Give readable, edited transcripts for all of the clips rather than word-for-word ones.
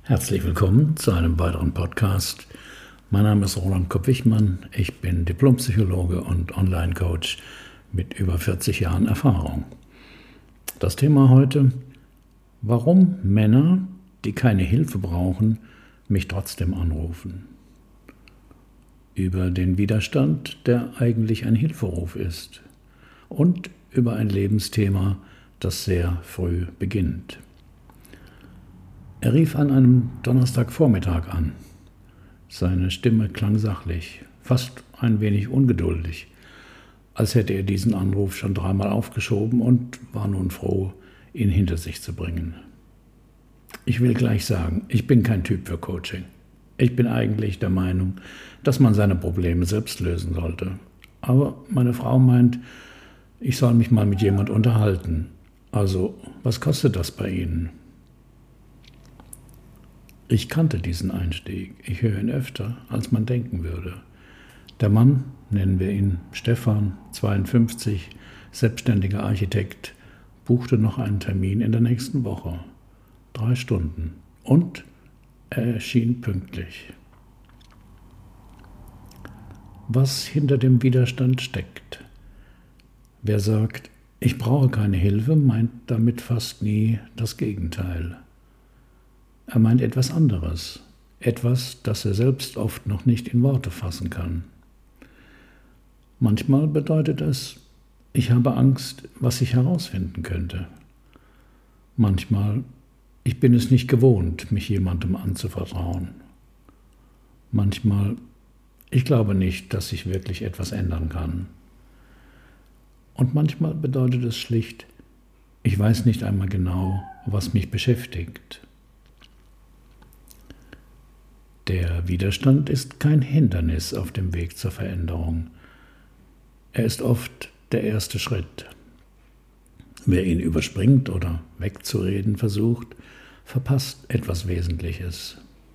Herzlich willkommen zu einem weiteren Podcast. Mein Name ist Roland Kopp-Wichmann. Ich bin Diplompsychologe und Online-Coach mit über 40 Jahren Erfahrung. Das Thema heute: Warum Männer, die keine Hilfe brauchen, mich trotzdem anrufen. Über den Widerstand, der eigentlich ein Hilferuf ist. Und über ein Lebensthema, das sehr früh beginnt. Er rief an einem Donnerstagvormittag an. Seine Stimme klang sachlich, fast ein wenig ungeduldig, als hätte er diesen Anruf schon dreimal aufgeschoben und war nun froh, ihn hinter sich zu bringen. Ich will gleich sagen, ich bin kein Typ für Coaching. Ich bin eigentlich der Meinung, dass man seine Probleme selbst lösen sollte. Aber meine Frau meint, ich soll mich mal mit jemand unterhalten. Also, was kostet das bei Ihnen? Ich kannte diesen Einstieg. Ich höre ihn öfter, als man denken würde. Der Mann, nennen wir ihn Stefan, 52, selbstständiger Architekt, buchte noch einen Termin in der nächsten Woche. 3 Stunden. Und er erschien pünktlich. Was hinter dem Widerstand steckt? Wer sagt, ich brauche keine Hilfe, meint damit fast nie das Gegenteil. Er meint etwas anderes, etwas, das er selbst oft noch nicht in Worte fassen kann. Manchmal bedeutet es, ich habe Angst, was ich herausfinden könnte. Manchmal, ich bin es nicht gewohnt, mich jemandem anzuvertrauen. Manchmal, ich glaube nicht, dass sich wirklich etwas ändern kann. Und manchmal bedeutet es schlicht, ich weiß nicht einmal genau, was mich beschäftigt. Der Widerstand ist kein Hindernis auf dem Weg zur Veränderung. Er ist oft der erste Schritt. Wer ihn überspringt oder wegzureden versucht, verpasst etwas Wesentliches.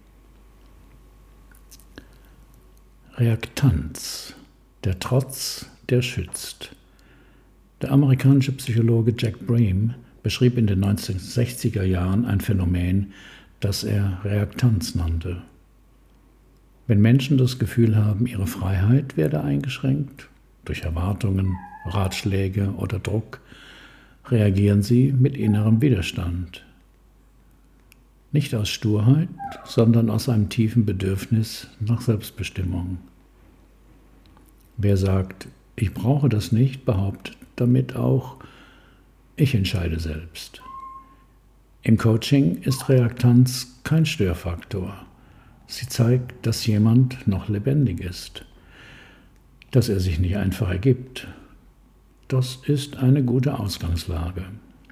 Reaktanz, der Trotz, der schützt. Der amerikanische Psychologe Jack Brame beschrieb in den 1960er Jahren ein Phänomen, das er Reaktanz nannte. Wenn Menschen das Gefühl haben, ihre Freiheit werde eingeschränkt, durch Erwartungen, Ratschläge oder Druck, reagieren sie mit innerem Widerstand. Nicht aus Sturheit, sondern aus einem tiefen Bedürfnis nach Selbstbestimmung. Wer sagt, ich brauche das nicht, behauptet damit auch, ich entscheide selbst. Im Coaching ist Reaktanz kein Störfaktor. Sie zeigt, dass jemand noch lebendig ist, dass er sich nicht einfach ergibt. Das ist eine gute Ausgangslage.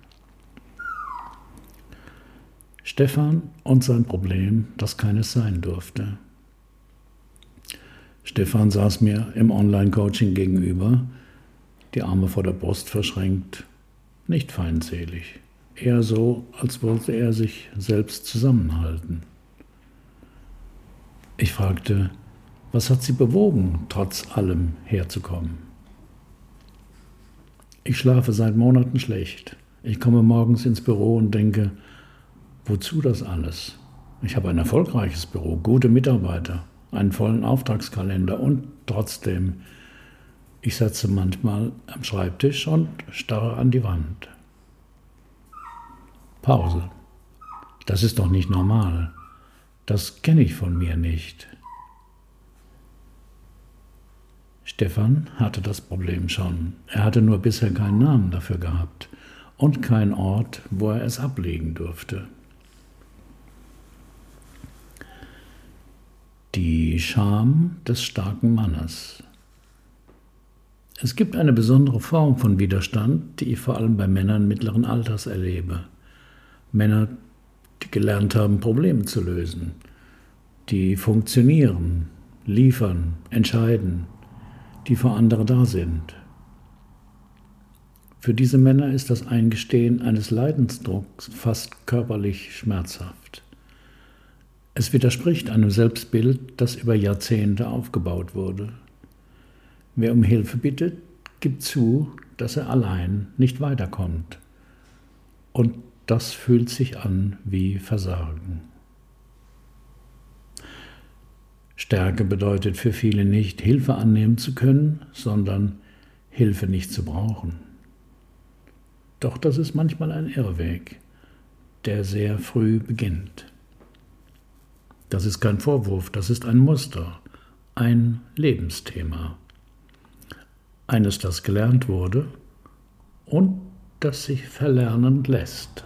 Stefan und sein Problem, das keines sein durfte. Stefan saß mir im Online-Coaching gegenüber, die Arme vor der Brust verschränkt, nicht feindselig, eher so, als wollte er sich selbst zusammenhalten. Ich fragte, was hat Sie bewogen, trotz allem herzukommen? Ich schlafe seit Monaten schlecht. Ich komme morgens ins Büro und denke, wozu das alles? Ich habe ein erfolgreiches Büro, gute Mitarbeiter, einen vollen Auftragskalender und trotzdem, ich sitze manchmal am Schreibtisch und starre an die Wand. Pause. Das ist doch nicht normal. Das kenne ich von mir nicht. Stefan hatte das Problem schon. Er hatte nur bisher keinen Namen dafür gehabt und keinen Ort, wo er es ablegen durfte. Die Scham des starken Mannes. Es gibt eine besondere Form von Widerstand, die ich vor allem bei Männern mittleren Alters erlebe. Männer, die gelernt haben, Probleme zu lösen, die funktionieren, liefern, entscheiden, die für andere da sind. Für diese Männer ist das Eingestehen eines Leidensdrucks fast körperlich schmerzhaft. Es widerspricht einem Selbstbild, das über Jahrzehnte aufgebaut wurde. Wer um Hilfe bittet, gibt zu, dass er allein nicht weiterkommt. Und das fühlt sich an wie Versagen. Stärke bedeutet für viele nicht, Hilfe annehmen zu können, sondern Hilfe nicht zu brauchen. Doch das ist manchmal ein Irrweg, der sehr früh beginnt. Das ist kein Vorwurf, das ist ein Muster, ein Lebensthema. Eines, das gelernt wurde und das sich verlernen lässt.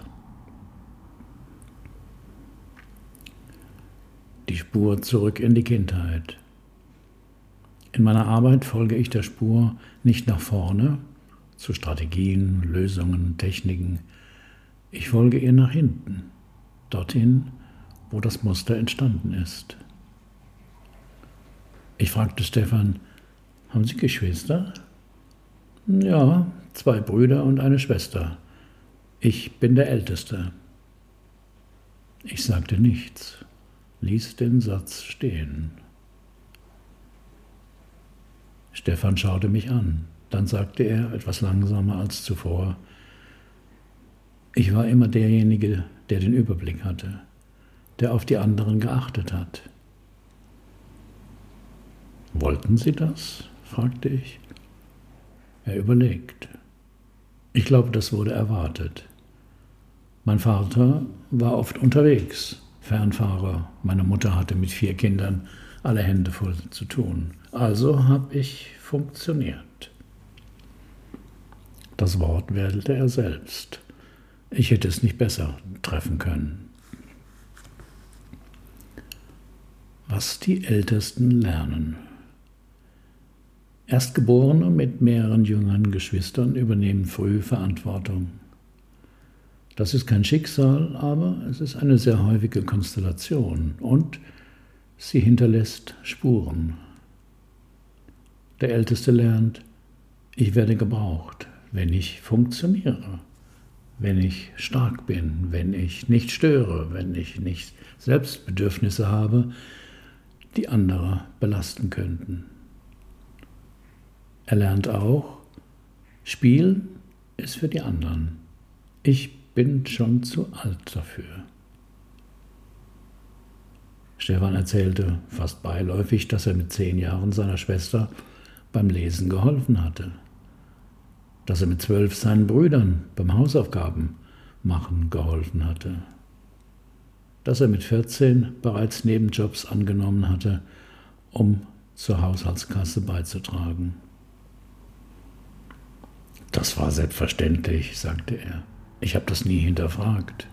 Die Spur zurück in die Kindheit. In meiner Arbeit folge ich der Spur nicht nach vorne, zu Strategien, Lösungen, Techniken. Ich folge ihr nach hinten, dorthin, wo das Muster entstanden ist. Ich fragte Stefan, haben Sie Geschwister? Ja, 2 Brüder und eine Schwester. Ich bin der Älteste. Ich sagte nichts, ließ den Satz stehen. Stefan schaute mich an. Dann sagte er, etwas langsamer als zuvor, ich war immer derjenige, der den Überblick hatte, der auf die anderen geachtet hat. Wollten Sie das? Fragte ich. Er überlegt. Ich glaube, das wurde erwartet. Mein Vater war oft unterwegs, Fernfahrer. Meine Mutter hatte mit 4 Kindern alle Hände voll zu tun. Also habe ich funktioniert. Das Wort wählte er selbst. Ich hätte es nicht besser treffen können. Was die Ältesten lernen. Erstgeborene mit mehreren jüngeren Geschwistern übernehmen früh Verantwortung. Das ist kein Schicksal, aber es ist eine sehr häufige Konstellation und sie hinterlässt Spuren. Der Älteste lernt, ich werde gebraucht, wenn ich funktioniere, wenn ich stark bin, wenn ich nicht störe, wenn ich nicht Selbstbedürfnisse habe, die andere belasten könnten. Er lernt auch, Spiel ist für die anderen. Ich bin schon zu alt dafür. Stefan erzählte fast beiläufig, dass er mit 10 Jahren seiner Schwester beim Lesen geholfen hatte, dass er mit 12 seinen Brüdern beim Hausaufgaben machen geholfen hatte, dass er mit 14 bereits Nebenjobs angenommen hatte, um zur Haushaltskasse beizutragen. Das war selbstverständlich, sagte er. Ich habe das nie hinterfragt.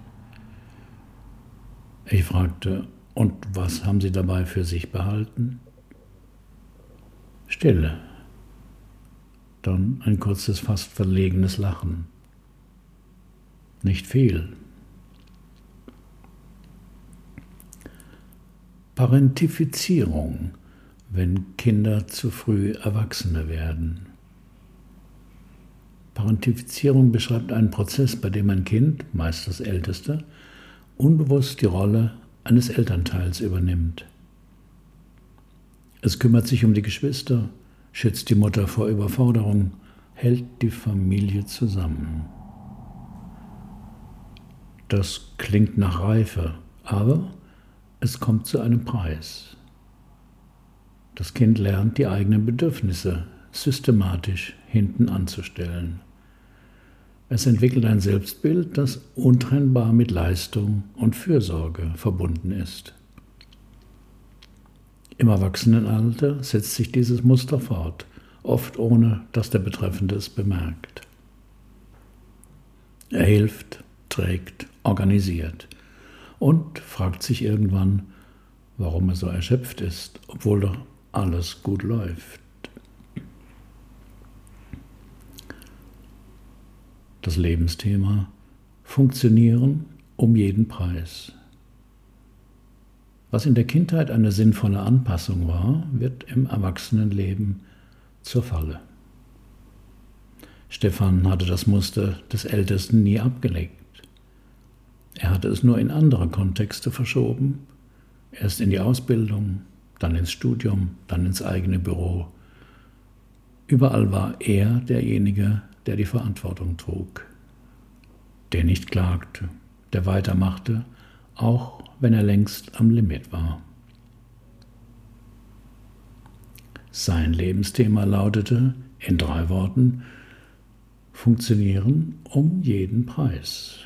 Ich fragte, und was haben Sie dabei für sich behalten? Stille. Dann ein kurzes, fast verlegenes Lachen. Nicht viel. Parentifizierung, wenn Kinder zu früh Erwachsene werden. Parentifizierung beschreibt einen Prozess, bei dem ein Kind, meist das Älteste, unbewusst die Rolle eines Elternteils übernimmt. Es kümmert sich um die Geschwister, schützt die Mutter vor Überforderung, hält die Familie zusammen. Das klingt nach Reife, aber es kommt zu einem Preis. Das Kind lernt, die eigenen Bedürfnisse systematisch hinten anzustellen. Es entwickelt ein Selbstbild, das untrennbar mit Leistung und Fürsorge verbunden ist. Im Erwachsenenalter setzt sich dieses Muster fort, oft ohne dass der Betreffende es bemerkt. Er hilft, trägt, organisiert und fragt sich irgendwann, warum er so erschöpft ist, obwohl doch alles gut läuft. Das Lebensthema: Funktionieren um jeden Preis. Was in der Kindheit eine sinnvolle Anpassung war, wird im Erwachsenenleben zur Falle. Stefan hatte das Muster des Ältesten nie abgelegt. Er hatte es nur in andere Kontexte verschoben, erst in die Ausbildung, dann ins Studium, dann ins eigene Büro. Überall war er derjenige, der die Verantwortung trug, der nicht klagte, der weitermachte, auch wenn er längst am Limit war. Sein Lebensthema lautete in 3 Worten: Funktionieren um jeden Preis.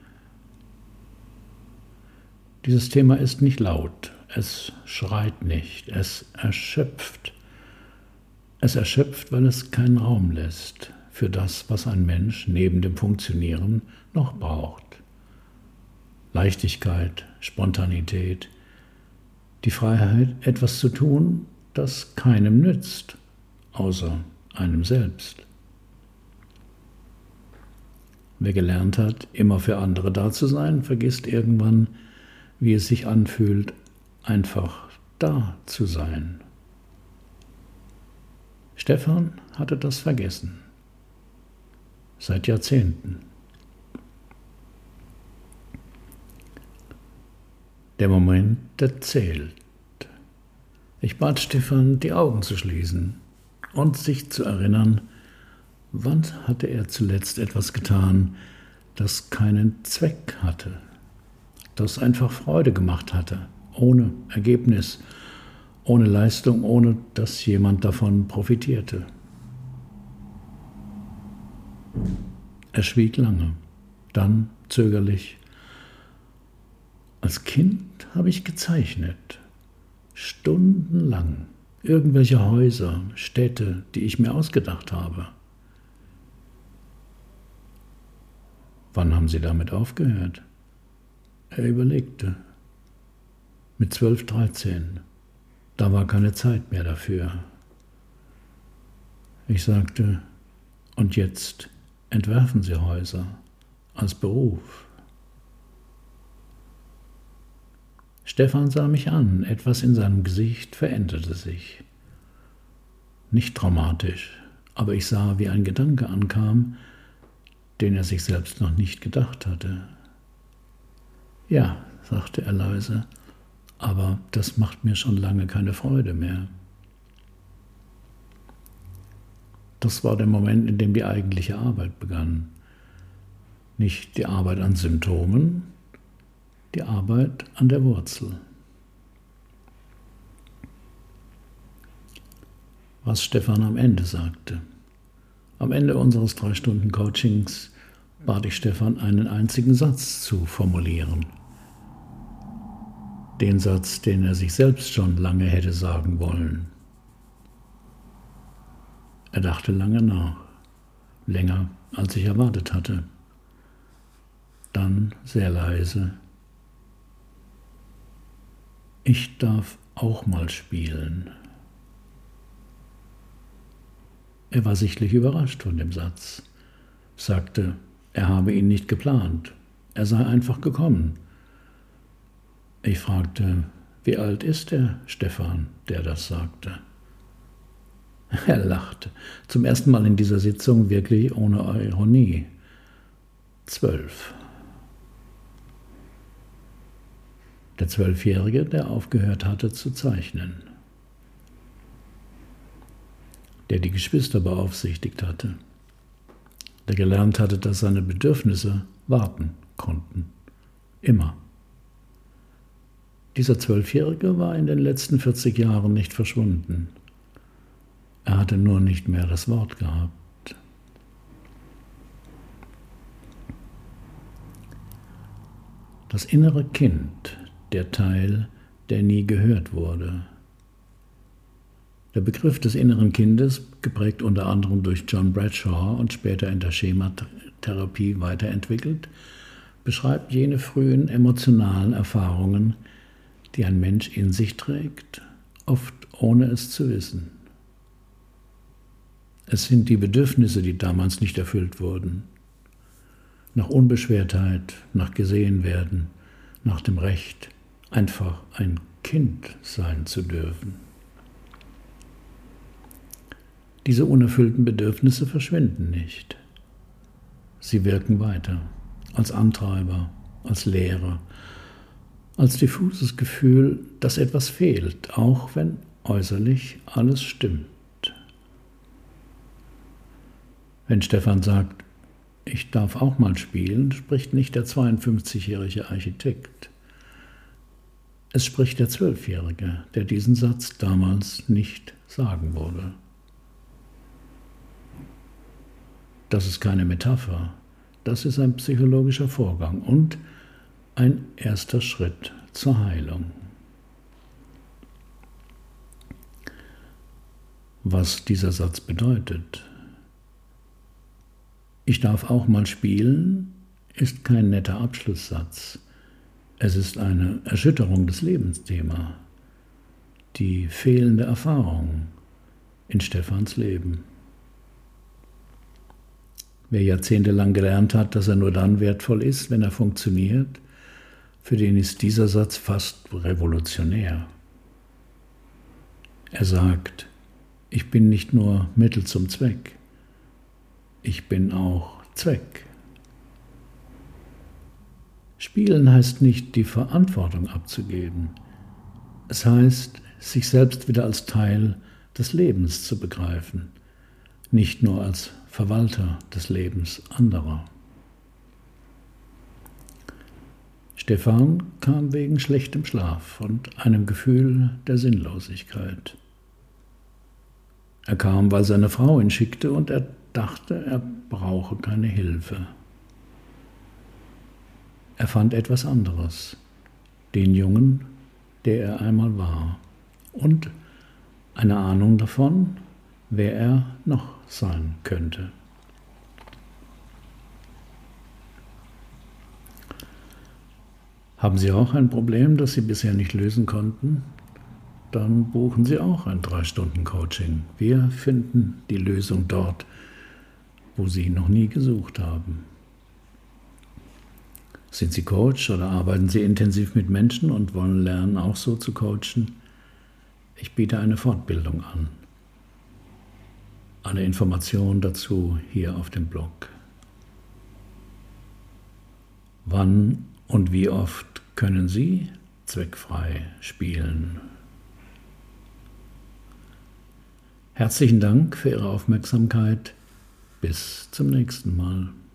Dieses Thema ist nicht laut, es schreit nicht, es erschöpft. Es erschöpft, weil es keinen Raum lässt für das, was ein Mensch neben dem Funktionieren noch braucht. Leichtigkeit, Spontanität, die Freiheit, etwas zu tun, das keinem nützt, außer einem selbst. Wer gelernt hat, immer für andere da zu sein, vergisst irgendwann, wie es sich anfühlt, einfach da zu sein. Stefan hatte das vergessen. Seit Jahrzehnten. Der Moment, der zählt. Ich bat Stefan, die Augen zu schließen und sich zu erinnern, wann hatte er zuletzt etwas getan, das keinen Zweck hatte, das einfach Freude gemacht hatte, ohne Ergebnis, ohne Leistung, ohne dass jemand davon profitierte. Er schwieg lange, dann zögerlich. Als Kind habe ich gezeichnet, stundenlang, irgendwelche Häuser, Städte, die ich mir ausgedacht habe. Wann haben Sie damit aufgehört? Er überlegte. Mit 12, 13. Da war keine Zeit mehr dafür. Ich sagte, und jetzt entwerfen Sie Häuser als Beruf. Stefan sah mich an, etwas in seinem Gesicht veränderte sich. Nicht dramatisch, aber ich sah, wie ein Gedanke ankam, den er sich selbst noch nicht gedacht hatte. Ja, sagte er leise, aber das macht mir schon lange keine Freude mehr. Das war der Moment, in dem die eigentliche Arbeit begann. Nicht die Arbeit an Symptomen, die Arbeit an der Wurzel. Was Stefan am Ende sagte. Am Ende unseres 3 Stunden Coachings bat ich Stefan, einen einzigen Satz zu formulieren. Den Satz, den er sich selbst schon lange hätte sagen wollen. Er dachte lange nach, länger als ich erwartet hatte. Dann sehr leise: Ich darf auch mal spielen. Er war sichtlich überrascht von dem Satz, sagte, er habe ihn nicht geplant, er sei einfach gekommen. Ich fragte, wie alt ist der Stefan, der das sagte? Er lachte, zum ersten Mal in dieser Sitzung wirklich ohne Ironie. 12. Der 12-Jährige, der aufgehört hatte zu zeichnen, der die Geschwister beaufsichtigt hatte, der gelernt hatte, dass seine Bedürfnisse warten konnten. Immer. Dieser 12-Jährige war in den letzten 40 Jahren nicht verschwunden. Er hatte nur nicht mehr das Wort gehabt. Das innere Kind, der Teil, der nie gehört wurde. Der Begriff des inneren Kindes, geprägt unter anderem durch John Bradshaw und später in der Schematherapie weiterentwickelt, beschreibt jene frühen emotionalen Erfahrungen, die ein Mensch in sich trägt, oft ohne es zu wissen. Es sind die Bedürfnisse, die damals nicht erfüllt wurden. Nach Unbeschwertheit, nach Gesehenwerden, nach dem Recht, einfach ein Kind sein zu dürfen. Diese unerfüllten Bedürfnisse verschwinden nicht. Sie wirken weiter, als Antreiber, als Lehre, als diffuses Gefühl, dass etwas fehlt, auch wenn äußerlich alles stimmt. Wenn Stefan sagt, ich darf auch mal spielen, spricht nicht der 52-jährige Architekt. Es spricht der Zwölfjährige, der diesen Satz damals nicht sagen würde. Das ist keine Metapher, das ist ein psychologischer Vorgang und ein erster Schritt zur Heilung. Was dieser Satz bedeutet: Ich darf auch mal spielen, ist kein netter Abschlusssatz. Es ist eine Erschütterung des Lebensthema, die fehlende Erfahrung in Stephans Leben. Wer jahrzehntelang gelernt hat, dass er nur dann wertvoll ist, wenn er funktioniert, für den ist dieser Satz fast revolutionär. Er sagt: Ich bin nicht nur Mittel zum Zweck, ich bin auch Zweck. Spielen heißt nicht, die Verantwortung abzugeben. Es heißt, sich selbst wieder als Teil des Lebens zu begreifen, nicht nur als Verwalter des Lebens anderer. Stephan kam wegen schlechtem Schlaf und einem Gefühl der Sinnlosigkeit. Er kam, weil seine Frau ihn schickte und er dachte, er brauche keine Hilfe. Er fand etwas anderes, den Jungen, der er einmal war, und eine Ahnung davon, wer er noch sein könnte. Haben Sie auch ein Problem, das Sie bisher nicht lösen konnten? Dann buchen Sie auch ein 3-Stunden-Coaching. Wir finden die Lösung dort, wo Sie noch nie gesucht haben. Sind Sie Coach oder arbeiten Sie intensiv mit Menschen und wollen lernen, auch so zu coachen? Ich biete eine Fortbildung an. Alle Informationen dazu hier auf dem Blog. Wann und wie oft können Sie zweckfrei spielen? Herzlichen Dank für Ihre Aufmerksamkeit. Bis zum nächsten Mal.